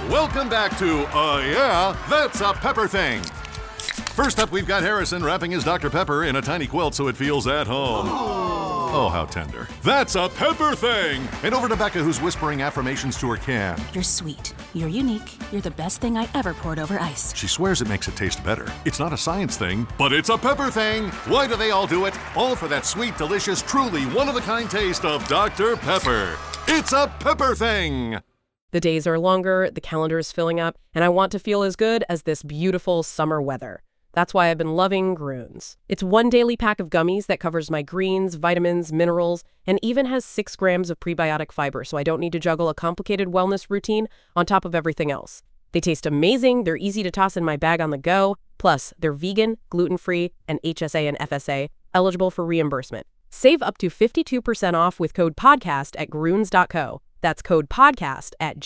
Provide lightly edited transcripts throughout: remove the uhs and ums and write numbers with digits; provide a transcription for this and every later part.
Welcome back to, yeah, that's a pepper thing. First up, we've got Harrison wrapping his Dr. Pepper in a tiny quilt so it feels at home. Oh, how tender. That's a pepper thing! And over to Becca, who's whispering affirmations to her can. You're sweet. You're unique. You're the best thing I ever poured over ice. She swears it makes it taste better. It's not a science thing, but it's a pepper thing! Why do they all do it? All for that sweet, delicious, truly one-of-a-kind taste of Dr. Pepper. It's a pepper thing! The days are longer, the calendar is filling up, and I want to feel as good as this beautiful summer weather. That's why I've been loving Grüns. It's one daily pack of gummies that covers my greens, vitamins, minerals, and even has 6 grams of prebiotic fiber, so I don't need to juggle a complicated wellness routine on top of everything else. They taste amazing, they're easy to toss in my bag on the go, plus they're vegan, gluten-free, and HSA and FSA, eligible for reimbursement. Save up to 52% off with code PODCAST at Grüns.co. That's code PODCAST at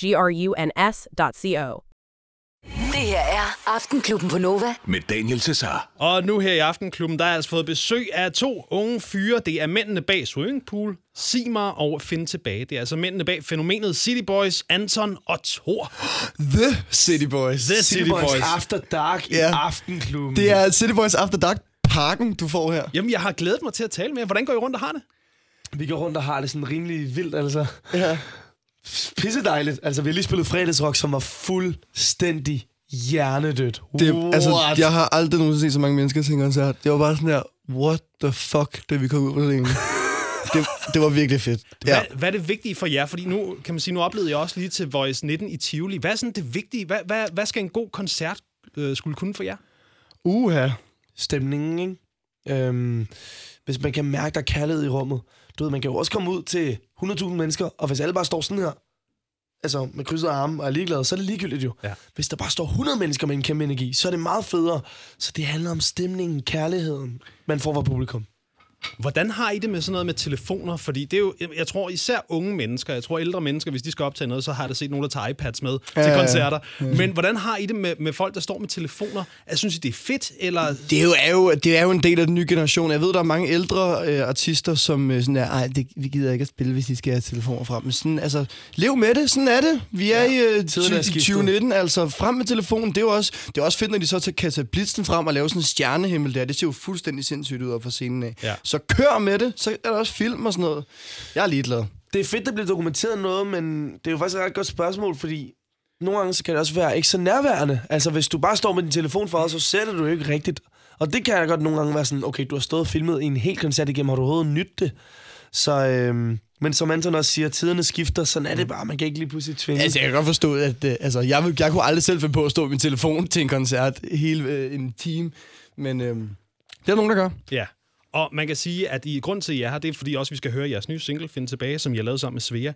GRUNS.co. Det her er Aftenklubben på Nova. Med Daniel Cesar. Og nu her i Aftenklubben, der har jeg altså fået besøg af 2 unge fyre. Det er mændene bag Swimmingpool, Sigmar og Find Tilbage. Det er altså mændene bag fænomenet City Boys, Anton og Thor. The City Boys. The City Boys. After Dark i Aftenklubben. Det er City Boys After Dark-pakken, du får her. Jamen, jeg har glædet mig til at tale med jer. Hvordan går I rundt og har det? Vi går rundt og har det sådan rimelig vildt, altså. Ja. Pisse dejligt. Altså, vi har lige spillet fredagsrock, som var fuldstændig hjernedødt. Jeg har aldrig nogensinde set så mange mennesker til en koncert. Det var bare sådan der, what the fuck, da vi kom ud på scenen. det var virkelig fedt. Ja. Hvad er det vigtige for jer? Fordi nu, kan man sige, nu oplevede jeg også lige til Voice 19 i Tivoli. Hvad er sådan det vigtige? Hvad skal en god koncert skulle kunne for jer? Stemningen, ikke? Hvis man kan mærke, der er kærlighed i rummet. Du ved, man kan jo også komme ud til 100.000 mennesker, og hvis alle bare står sådan her, altså med krydsede arme og er ligeglade, så er det ligegyldigt jo. Ja. Hvis der bare står 100 mennesker med en kæmpe energi, så er det meget federe. Så det handler om stemningen, kærligheden, man får fra publikum. Hvordan har I det med sådan noget med telefoner? Fordi det er jo, jeg tror især unge mennesker, jeg tror ældre mennesker, hvis de skal optage noget, så har jeg set nogen, der tager iPads med til koncerter. Ja. Men hvordan har I det med folk, der står med telefoner? Synes I, det er fedt? Eller? Det er jo en del af den nye generation. Jeg ved, der er mange ældre artister, som sådan er, vi gider ikke at spille, hvis de skal have telefoner frem. Men sådan, altså, lev med det, sådan er det. Vi er i 2019, altså frem med telefonen. Det er også fedt, når de så kan tage blitzen frem og lave sådan en stjernehimmel der. Det ser jo fuldstændig sindssygt ud af fra scenen af. Ja. Så kør med det, så er der også film og sådan noget. Jeg er ligeglad. Det er fedt, der bliver dokumenteret noget, men det er jo faktisk et ret godt spørgsmål, fordi nogle gange så kan det også være ikke så nærværende. Altså, hvis du bare står med din telefon for os, så ser du jo ikke rigtigt. Og det kan jeg godt nogle gange være sådan, okay, du har stået og filmet en hel koncert igennem, har du overhovedet nydt det? Så, men som Anton også siger, tiderne skifter, sådan er det bare. Man kan ikke lige pludselig tvinge. Altså, jeg kan godt forstå, at jeg kunne aldrig selv finde på at stå med min telefon til en koncert hele en time, men det er nogen, der gør. Ja. Og man kan sige, at i grund til, at I er her, det er fordi også, vi skal høre jeres nye single, Find Tilbage, som I har lavet sammen med Svea.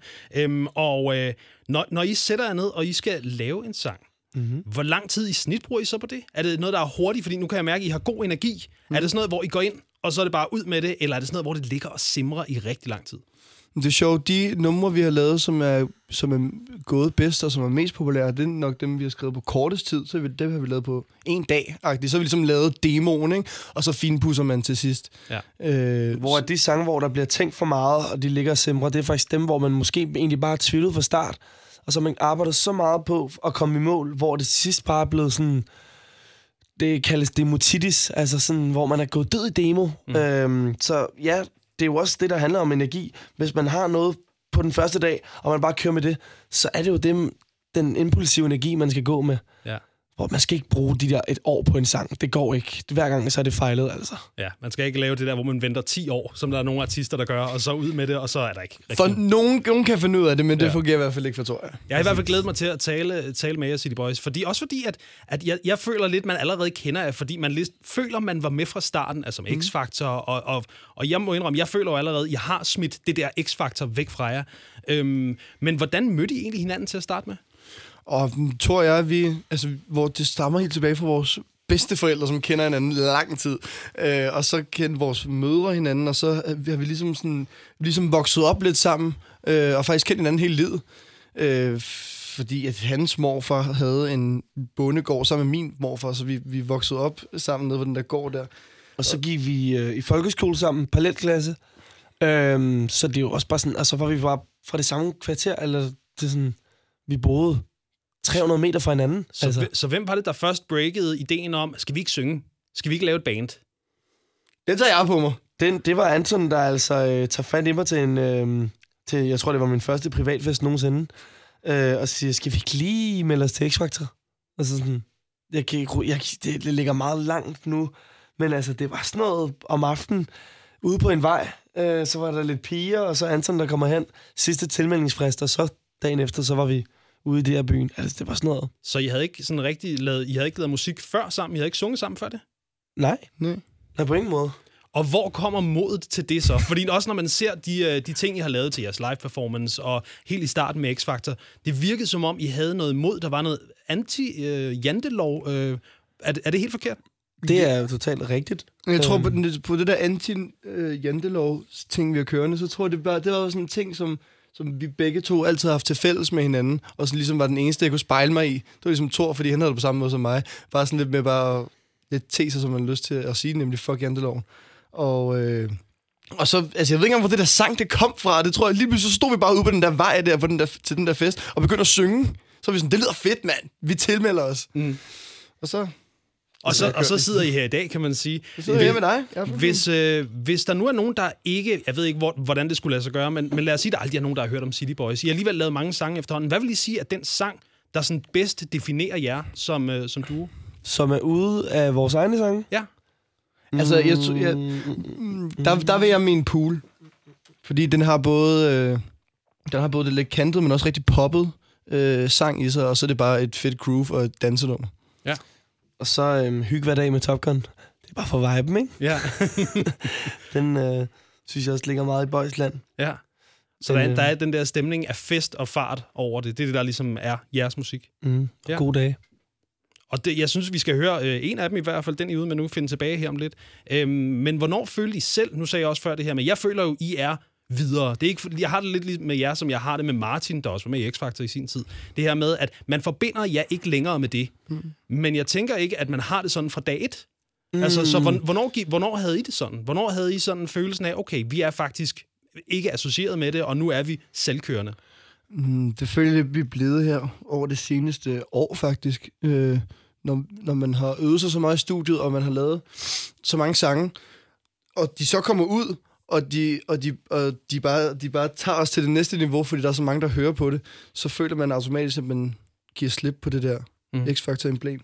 Når I sætter jer ned, og I skal lave en sang, hvor lang tid i snit bruger I så på det? Er det noget, der er hurtigt? Fordi nu kan jeg mærke, at I har god energi. Er det sådan noget, hvor I går ind, og så er det bare ud med det? Eller er det sådan noget, hvor det ligger og simrer i rigtig lang tid? Det er sjovt. De numre, vi har lavet, som er gået bedst og som er mest populære, det er nok dem, vi har skrevet på kortest tid. Så dem har vi lavet på en dag. Så har vi ligesom lavet demoen, ikke? Og så finpudser man til sidst. Ja. Hvor de sange, hvor der bliver tænkt for meget, og de ligger og simrer, det er faktisk dem, hvor man måske egentlig bare er tvivlet fra start. Og så man arbejder så meget på at komme i mål, hvor det sidst bare er blevet sådan... Det kaldes demotitis, altså sådan, hvor man er gået død i demo. Så ja... Det er jo også det, der handler om energi. Hvis man har noget på den første dag, og man bare kører med det, så er det jo den impulsive energi, man skal gå med. Ja. Hvor man skal ikke bruge de der 1 år på en sang. Det går ikke. Hver gang så er det fejlet, altså. Ja, man skal ikke lave det der, hvor man venter 10 år, som der er nogle artister, der gør, og så ud med det, og så er der ikke rigtig. For nogen kan finde ud af det, men det fungerer i hvert fald ikke for, tror jeg. Jeg har i hvert fald glædet mig til at tale med jer, City Boys. Fordi at jeg føler lidt, man allerede kender jer, fordi man føler, man var med fra starten, altså med X-Factor, og jeg må indrømme, jeg føler jo allerede, jeg har smidt det der X-Factor væk fra jer. Men hvordan mødte I egentlig hinanden til at starte med? Og tror jeg, hvor det stammer helt tilbage fra vores bedsteforældre, som kender hinanden lang tid. Og så kendte vores mødre hinanden, og så har vi ligesom vokset op lidt sammen, og faktisk kendt hinanden hele livet. Fordi at hans morfar havde en bondegård sammen med min morfar, så vi voksede op sammen nede på den der gård der. Og så gik vi i folkeskole sammen, parallelklasse. Så det er jo også bare sådan, altså var vi bare fra det samme kvarter, eller det sådan, vi boede 300 meter fra hinanden. Så hvem var det, der først breakede ideen om, skal vi ikke synge? Skal vi ikke lave et band? Det tager jeg på mig. Det var Anton, der altså tager fat i mig til jeg tror, det var min første privatfest nogensinde, og siger, skal vi ikke lige melde os til X-Factor? Og så sådan, det ligger meget langt nu, men altså, det var sådan noget om aftenen, ude på en vej, så var der lidt piger, og så Anton, der kommer hen, sidste tilmeldingsfrist, og så dagen efter, så var vi ude i det her byen. Altså, det var sådan noget. Så I havde ikke sådan rigtig lavet musik før sammen? I havde ikke sunget sammen før det? Nej, på ingen måde. Og hvor kommer modet til det så? Fordi også når man ser de ting, I har lavet til jeres live-performance, og helt i starten med X-Factor, det virkede som om, I havde noget mod. Der var noget anti-jantelov. Er det helt forkert? Det er jo totalt rigtigt. Jeg tror på det der anti-jantelov-ting, vi har kørende, så tror jeg, det var sådan en ting, som vi begge to altid har haft til fælles med hinanden, og så ligesom var den eneste, jeg kunne spejle mig i. Det var ligesom Thor, fordi han havde det på samme måde som mig. Bare sådan lidt med bare lidt teser, som man har lyst til at sige, nemlig fuck janteloven. Og så, altså jeg ved ikke engang, hvor det der sang, det kom fra. Det tror jeg, lige pludselig så stod vi bare ude på den der vej der, til den der fest, og begyndte at synge. Så var vi sådan, det lyder fedt, mand. Vi tilmelder os. Mm. Og så sidder I her i dag, kan man sige. Så sidder jeg med dig. Hvis der nu er nogen, der ikke... Jeg ved ikke, hvordan det skulle lade sig gøre, men lad os sige, at der aldrig er nogen, der har hørt om City Boys. I har alligevel lavet mange sange efterhånden. Hvad vil I sige, at den sang, der sådan bedst definerer jer som duo? Som er ude af vores egne sange? Ja. Altså, der vil jeg min pool. Fordi den har både det lidt kantet, men også rigtig poppet sang i sig, og så er det bare et fedt groove og et dansenummer. Ja. Og så hygge hver dag med Top Gun. Det er bare for viben, ikke? Ja. Den synes jeg også ligger meget i Bøjsland. Ja. Så der er den der stemning af fest og fart over det. Det er det, der ligesom er jeres musik. Ja. God dag. Og jeg synes, vi skal høre en af dem i hvert fald, den I ude med nu, finde tilbage her om lidt. Men hvornår følte I selv, nu sagde jeg også før det her, men jeg føler jo, I er videre. Det er ikke, jeg har det lidt med jer, som jeg har det med Martin, der også var med i X-Factor i sin tid. Det her med, at man forbinder jer ikke længere med det. Men jeg tænker ikke, at man har det sådan fra dag et. Altså, så hvornår havde I det sådan? Hvornår havde I sådan følelsen af, okay, vi er faktisk ikke associeret med det, og nu er vi selvkørende? Det føler jeg, vi er blevet her over det seneste år, faktisk. Når man har øvet sig så meget i studiet, og man har lavet så mange sange, og de så kommer ud, og de bare tager os til det næste niveau, fordi der er så mange, der hører på det, så føler man automatisk, at man giver slip på det der X-Factor-emblem.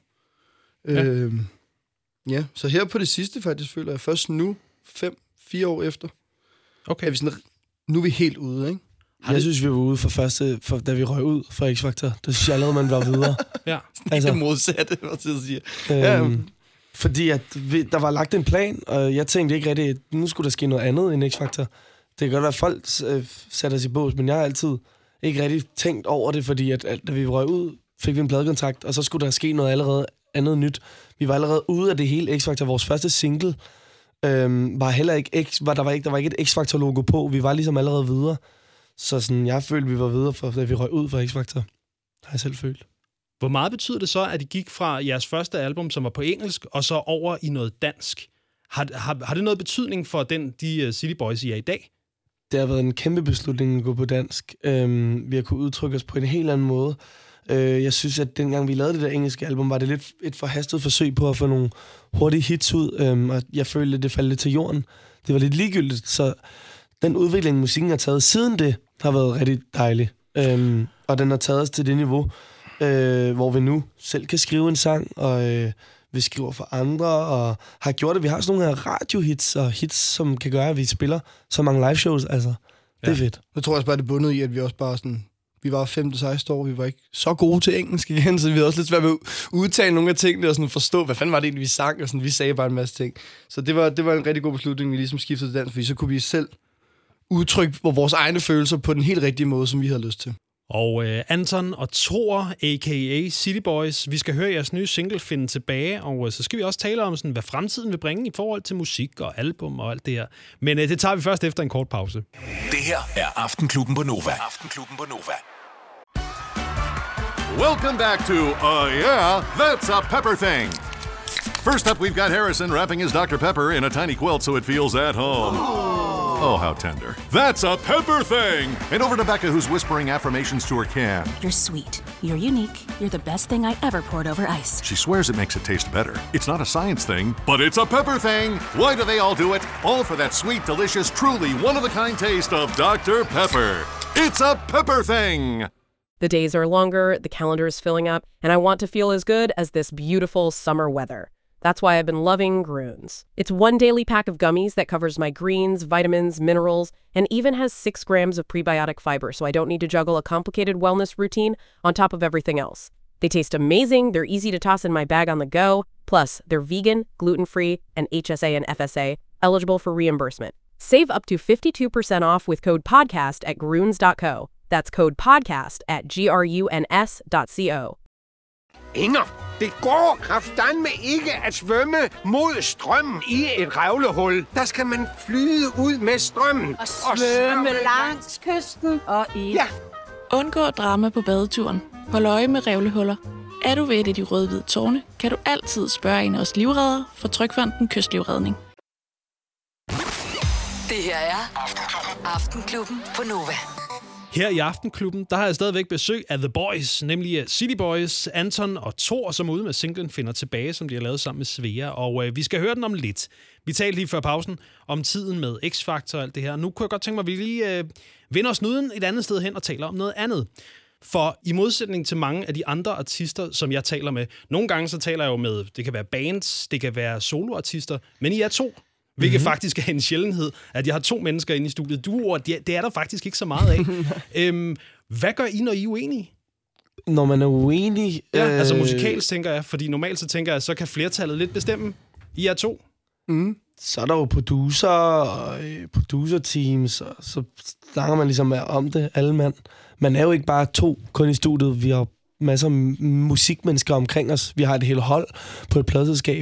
Ja, så her på det sidste faktisk føler jeg først nu, 5-4 år efter, er vi sådan, nu er vi helt ude, ikke? Jeg synes, vi var ude da vi røg ud fra X-Factor. Det synes jeg allerede, man var videre. Ja, altså, det modsatte, hvad jeg siger. Fordi at der var lagt en plan, og jeg tænkte ikke rigtig, at nu skulle der ske noget andet end X-Factor. Det kan godt være, at folk satte os i bås, men jeg har altid ikke rigtig tænkt over det, fordi at da vi røg ud, fik vi en pladekontrakt, og så skulle der ske noget allerede andet nyt. Vi var allerede ude af det hele X-Factor. Vores første single var heller ikke der var ikke et X-Factor-logo på. Vi var ligesom allerede videre. Så sådan, jeg følte, vi var videre, da vi røg ud fra X-Factor. Har jeg selv følt. Hvor meget betyder det så, at I gik fra jeres første album, som var på engelsk, og så over i noget dansk? Har det noget betydning for de City Boys, I er i dag? Det har været en kæmpe beslutning at gå på dansk. Vi har kunnet udtrykke os på en helt anden måde. Jeg synes, at dengang vi lavede det der engelske album, var det lidt et forhastet forsøg på at få nogle hurtige hits ud, og jeg følte, at det faldt lidt til jorden. Det var lidt ligegyldigt, så den udvikling, musikken har taget siden det, har været rigtig dejlig. Og den har taget os til det niveau, hvor vi nu selv kan skrive en sang, og vi skriver for andre, og har gjort det. Vi har sådan nogle her radiohits, og hits, som kan gøre, at vi spiller så mange liveshows. Altså, det er fedt. Jeg tror også bare, det er bundet i, at vi også bare sådan... Vi var 5-16 år, vi var ikke så gode til engelsk igen, så vi havde også lidt svært ved at udtale nogle af tingene og sådan forstå, hvad fanden var det egentlig, vi sang, og sådan, vi sagde bare en masse ting. Så det var en rigtig god beslutning, vi ligesom skiftede til dans, fordi så kunne vi selv udtrykke vores egne følelser på den helt rigtige måde, som vi havde lyst til. Og Anton og Thor, a.k.a. City Boys, vi skal høre jeres nye single Finde Tilbage, og så skal vi også tale om, sådan, hvad fremtiden vil bringe i forhold til musik og album og alt det her. Men det tager vi først efter en kort pause. Det her er Aftenklubben på Nova. Aftenklubben på Nova. Welcome back to Yeah, That's a Pepper Thing. First up, we've got Harrison wrapping his Dr. Pepper in a tiny quilt so it feels at home. Oh, how tender. That's a pepper thing! And over to Becca, who's whispering affirmations to her can. You're sweet. You're unique. You're the best thing I ever poured over ice. She swears it makes it taste better. It's not a science thing, but it's a pepper thing. Why do they all do it? All for that sweet, delicious, truly one-of-a-kind taste of Dr. Pepper. It's a pepper thing! The days are longer, the calendar is filling up, and I want to feel as good as this beautiful summer weather. That's why I've been loving Grüns. It's one daily pack of gummies that covers my greens, vitamins, minerals, and even has 6 grams of prebiotic fiber, so I don't need to juggle a complicated wellness routine on top of everything else. They taste amazing, they're easy to toss in my bag on the go, plus they're vegan, gluten-free, and HSA and FSA, eligible for reimbursement. Save up to 52% off with code PODCAST at Grüns.co. That's code PODCAST at GRUNS.co. Inger, det går kraftedeme ikke at svømme mod strømmen i et revlehul. Der skal man flyde ud med strømmen. Og svømme langs kysten og i... Ja. Undgå drama på badeturen. Hold øje med revlehuller. Er du ved et af de røde-hvide tårne, kan du altid spørge en af os livreddere fra Trygfonden Kystlivredning. Det her er Aftenklubben på Nova. Her i Aftenklubben, der har jeg stadigvæk besøg af The Boys, nemlig City Boys, Anton og Thor, som er ude med singlen Finder Tilbage, som de har lavet sammen med Svea. Og vi skal høre den om lidt. Vi talte lige før pausen om tiden med X-Factor og alt det her. Nu kunne jeg godt tænke mig, at vi lige vender os nuden et andet sted hen og taler om noget andet. For i modsætning til mange af de andre artister, som jeg taler med, nogle gange så taler jeg jo med, det kan være bands, det kan være soloartister, men I er 2. Hvilket faktisk er en sjældenhed, at jeg har 2 mennesker inde i studiet. Duoer, det er der faktisk ikke så meget af. Hvad gør I, når I er uenige? Når man er uenig... Ja, altså musikalsk tænker jeg, fordi normalt så tænker jeg, så kan flertallet lidt bestemme. I er 2. Så er der jo producer og producer-teams, og så snakker man ligesom om det, alle mand. Man er jo ikke bare 2 kun i studiet. Vi har masser af musikmennesker omkring os. Vi har et helt hold på et pladselskab.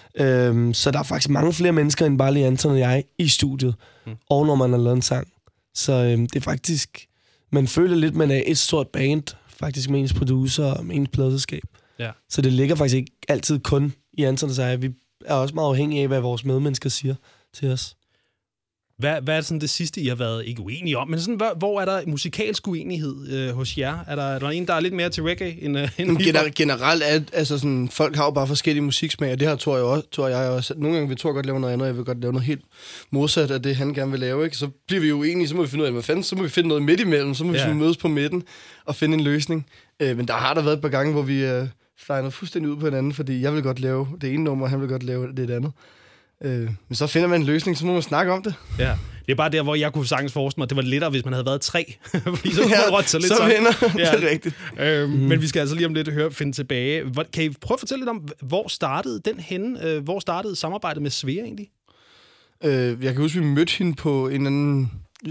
Så der er faktisk mange flere mennesker end bare lige Anton og jeg i studiet, og når man har lavet en sang. Så det er faktisk... Man føler lidt, man er et stort band, faktisk med ens producer og med ens pladselskab. Ja. Så det ligger faktisk ikke altid kun i Anton og jeg. Vi er også meget afhængige af, hvad vores medmennesker siger til os. Hvad er sådan det sidste, I har været ikke uenige om? Men sådan, hvor er der musikalsk uenighed hos jer? Er der en, der er lidt mere til reggae end generelt er, altså sådan, folk har jo bare forskellige musiksmag, og det her tror jeg også. Nogle gange vil Thor godt lave noget andet, og jeg vil godt lave noget helt modsat af det, han gerne vil lave. Ikke? Så bliver vi jo uenige, så må vi finde ud af, hvad fanden, så må vi finde noget midt imellem, så må vi mødes på midten og finde en løsning. Men der har været et par gange, hvor vi flyner fuldstændig ud på hinanden, fordi jeg vil godt lave det ene nummer, og han vil godt lave det andet. Men så finder man en løsning, så må man snakke om det. Ja, det er bare der, hvor jeg kunne sagtens forestille mig, at det var lettere, hvis man havde været 3. Fordi så kunne man rådte sig lidt så vinder. Ja. Det er rigtigt. Men vi skal altså lige om lidt finde tilbage. Kan I prøve at fortælle lidt om, hvor startede den henne? Hvor startede samarbejdet med Svea egentlig? Jeg kan huske, vi mødte hende på en anden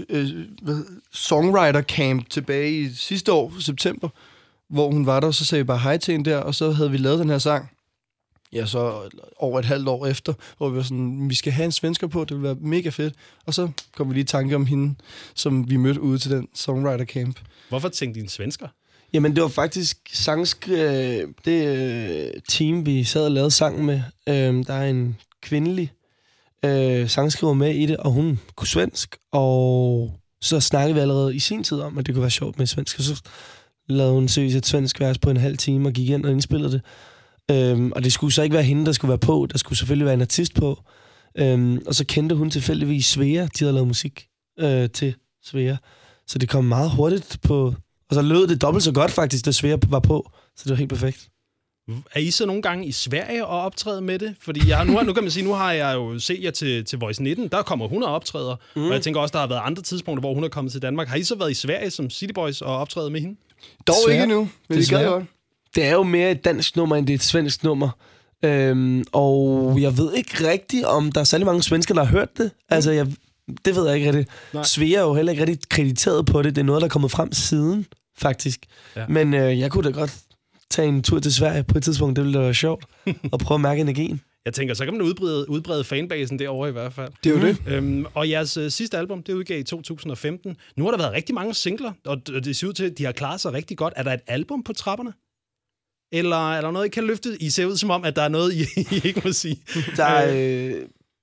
songwriter camp tilbage i sidste år, september, hvor hun var der, og så sagde vi bare hej til hende der, og så havde vi lavet den her sang. Ja, så over et halvt år efter, hvor vi var sådan, vi skal have en svensker på, det vil være mega fedt. Og så kom vi lige i tanke om hende, som vi mødte ude til den songwriter camp. Hvorfor tænkte I en svensker? Jamen, det var faktisk det team, vi sad og lavede sangen med. Der er en kvindelig sangskriver med i det, og hun kunne svensk. Og så snakkede vi allerede i sin tid om, at det kunne være sjovt med svensk. Og så lavede hun seriøst et svensk vers på en halv time og gik ind og indspillede det. Og det skulle så ikke være hende, der skulle være på. Der skulle selvfølgelig være en artist på. Og så kendte hun tilfældigvis Svea. De havde lavet musik til Svea. Så det kom meget hurtigt på. Og så lød det dobbelt så godt faktisk, da Svea var på. Så det var helt perfekt. Er I så nogle gange i Sverige og optræde med det? Fordi nu kan man sige, nu har jeg jo set jer til Voice 19. Der kommer hun og optræder. Og jeg tænker også, der har været andre tidspunkter, hvor hun er kommet til Danmark. Har I så været i Sverige som City Boys og optrædet med hende? Dog ikke nu, men det gør godt. Det er jo mere et dansk nummer, end det er et svensk nummer. Og jeg ved ikke rigtigt, om der er særlig mange svensker, der har hørt det. Altså, det ved jeg ikke rigtigt. Svea er jo heller ikke rigtig krediteret på det. Det er noget, der er kommet frem siden, faktisk. Ja. Men jeg kunne da godt tage en tur til Sverige på et tidspunkt. Det ville da være sjovt at prøve at mærke energien. Jeg tænker, så kan man udbrede fanbasen derovre i hvert fald. Det er jo det. Og jeres sidste album, det udgav i 2015. Nu har der været rigtig mange singler, og det ser ud til, at de har klaret sig rigtig godt. Er der et album på trapperne? Eller er der noget, I kan løfte? I ser ud som om, at der er noget, I ikke må sige. Der er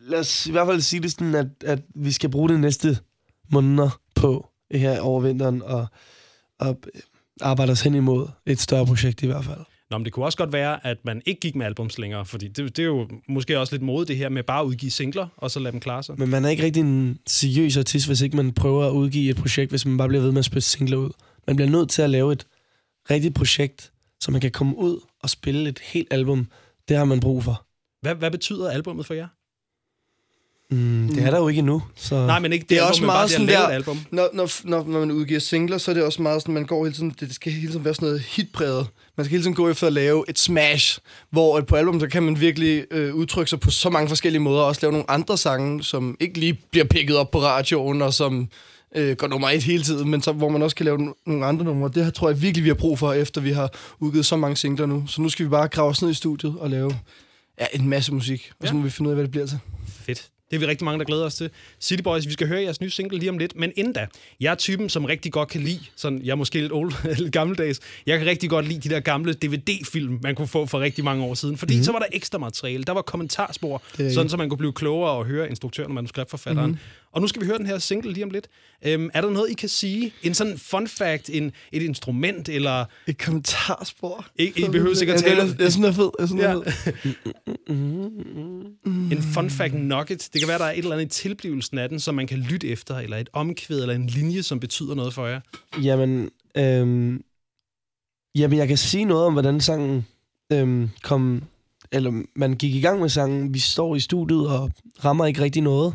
lad os i hvert fald sige det sådan, at vi skal bruge de næste måneder på her over vinteren og arbejde os hen imod et større projekt i hvert fald. Nå, men det kunne også godt være, at man ikke gik med albums længere, fordi det er jo måske også lidt mode det her med bare at udgive singler, og så lade dem klare sig. Men man er ikke rigtig en seriøs artist, hvis ikke man prøver at udgive et projekt, hvis man bare bliver ved med at spille singler ud. Man bliver nødt til at lave et rigtigt projekt, så man kan komme ud og spille et helt album. Det har man brug for. Hvad betyder albummet for jer? Det er der jo ikke endnu. Så... Nej, men ikke det er album, også meget sådan der, album. Når man udgiver singler, så er det også meget sådan, man går hele tiden, det skal hele tiden være sådan noget hitpræget. Man skal hele tiden gå efter at lave et smash, hvor på album, så kan man virkelig udtrykke sig på så mange forskellige måder, og også lave nogle andre sange, som ikke lige bliver picket op på radioen, og som går nummer 1 hele tiden, men så, hvor man også kan lave nogle andre numre. Det her tror jeg virkelig, vi har brug for, efter vi har udgivet så mange singler nu. Så nu skal vi bare grave os ned i studiet og lave en masse musik, og så må vi finde ud af, hvad det bliver til. Fedt. Det er vi rigtig mange, der glæder os til. City Boys, vi skal høre jeres nye single lige om lidt, men inden da, jeg er typen, som rigtig godt kan lide, sådan, jeg er måske lidt gammeldags, jeg kan rigtig godt lide de der gamle DVD-film, man kunne få for rigtig mange år siden, fordi så var der ekstra materiale, der var kommentarspor, sådan så man kunne blive klogere og høre instruktøren og manuskriptforfatteren. Og nu skal vi høre den her single lige om lidt. Er der noget, I kan sige? En sådan fun fact, et instrument, eller... Et kommentarspor. I behøver sikkert tale... Det er sådan noget fed. En fun fact nugget. Det kan være, der er et eller andet i tilblivelsen af den, som man kan lytte efter, eller et omkvæd, eller en linje, som betyder noget for jer. Jamen, jeg kan sige noget om, hvordan sangen kom... Eller man gik i gang med sangen. Vi står i studiet og rammer ikke rigtig noget.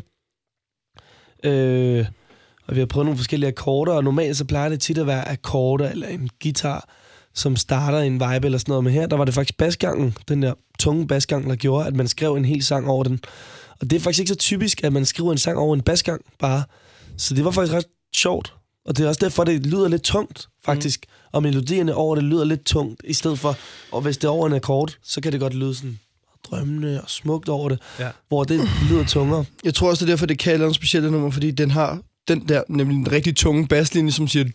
Og vi har prøvet nogle forskellige akkorder, og normalt så plejer det tit at være akkorder eller en guitar, som starter en vibe eller sådan noget. Men her, der var det faktisk basgangen, den der tunge basgang, der gjorde, at man skrev en hel sang over den. Og det er faktisk ikke så typisk, at man skriver en sang over en basgang bare. Så det var faktisk ret sjovt. Og det er også derfor, det lyder lidt tungt, faktisk. Og melodierne over det lyder lidt tungt, i stedet for, og hvis det er over en akkord, så kan det godt lyde sådan drømmende og smukt over det, hvor det lyder tungere. Jeg tror også, det er derfor, det kalder en specielle nummer, fordi den har den der, nemlig en rigtig tunge baslinje, som siger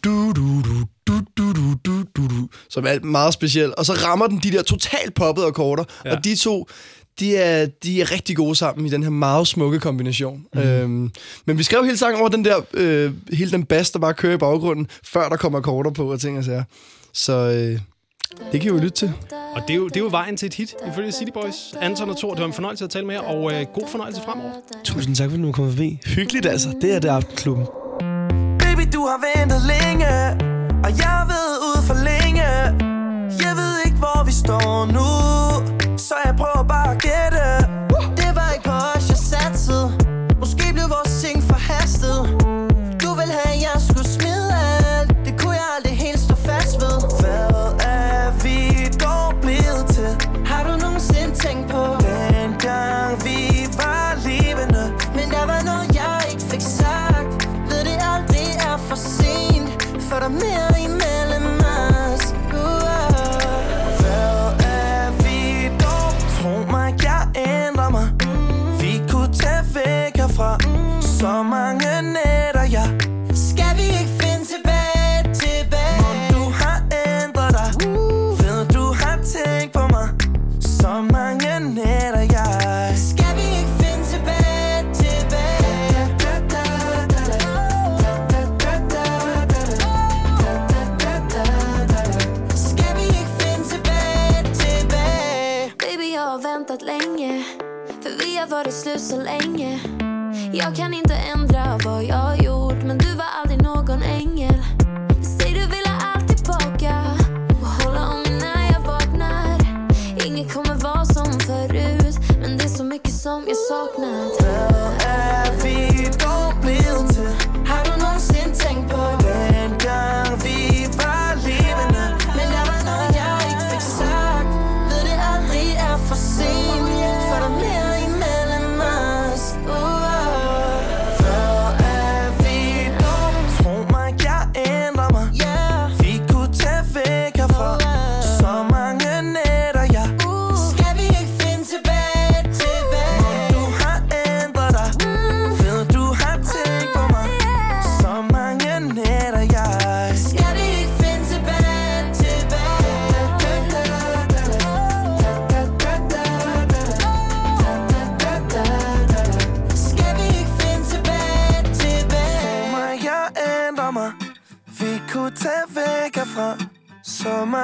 du, som er meget speciel. Og så rammer den de der totalt poppede akkorder, og de to, de er rigtig gode sammen i den her meget smukke kombination. Men vi skrev hele sangen over den der, hele den bass, der bare kører i baggrunden, før der kommer akkorder på og ting og sager. Så det kan vi jo lytte til. Og det er jo vejen til et hit, ifølge City Boys. Anton og Thor, det var en fornøjelse at tale med jer, og god fornøjelse fremover. Tusind tak, fordi du kom forbi. Hyggeligt altså. Det er det Aftenklubben. Baby, du har ventet længe, og jeg ved ud for længe. Jeg ved ikke, hvor vi står nu, så jeg prøver bare at gætte. Det var ikke på os, jeg satsede. Måske blev vores ting forhastet. Du vil have, jeg skulle smide alt. Det kunne jeg aldrig helt stå fast ved. Hvad er vi dog blevet til? Har du nogensinde tænkt på dengang vi var levende? Men der var noget, jeg ikke fik sagt. Ved det aldrig er for sent, for der er mere imellem os. Hvad er vi dog? Tro mig, jeg ændrer mig. Vi kunne tage væk herfra. Så mange nætter, ja. Skal vi ikke finde tilbage? Må du har ændret dig. Ved du har tænkt på mig. Så mange nætter, ja. Skal vi ikke finde tilbage? Skal vi ikke finde tilbage? Baby, jag har väntat länge, för vi har varit slut så länge. Jag kan inte ändra vad jag har gjort, men du var aldrig någon ängel. Säg du vill ha allt tillbaka och hålla om mig när jag vaknar. Inget kommer vara som förut, men det är så mycket som jag saknat. Vad är vi då blevet till? Har du någonsin tänkt på dengang vi var levende? Men der var noget, jeg ikke fik sagt. Ved det aldrig er for sent, for der er mere imellem os. Hvad er vi dog? Tro mig, jeg ændrer mig. Vi kunne tage væk herfra. Så mange nætter, ja. Skal vi ikke finde tilbage? Må du har ændret dig. Ved du har tænkt på mig. Så mange nætter, ja. Skal vi ikke finde tilbage?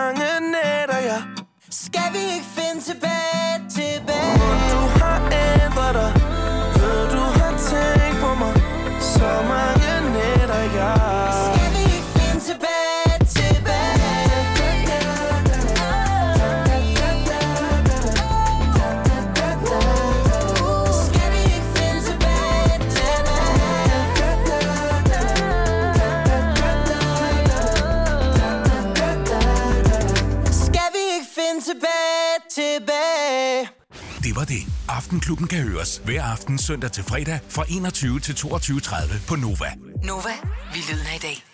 mange nætter, ja. Skal vi ikke finde tilbage? Hvor du har ændret dig, ved du har tænkt på mig. Så mange nætter, ja. Skal vi ikke finde tilbage? Tilbage. Det var det. Aftenklubben kan høres hver aften søndag til fredag fra 21 til 22.30 på Nova. Nova, vi lyder i dag.